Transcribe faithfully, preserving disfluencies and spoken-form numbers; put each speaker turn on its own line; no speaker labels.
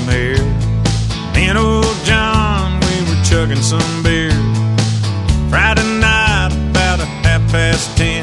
hair. Me and old John, we were chugging some beer. Friday night about a half past ten,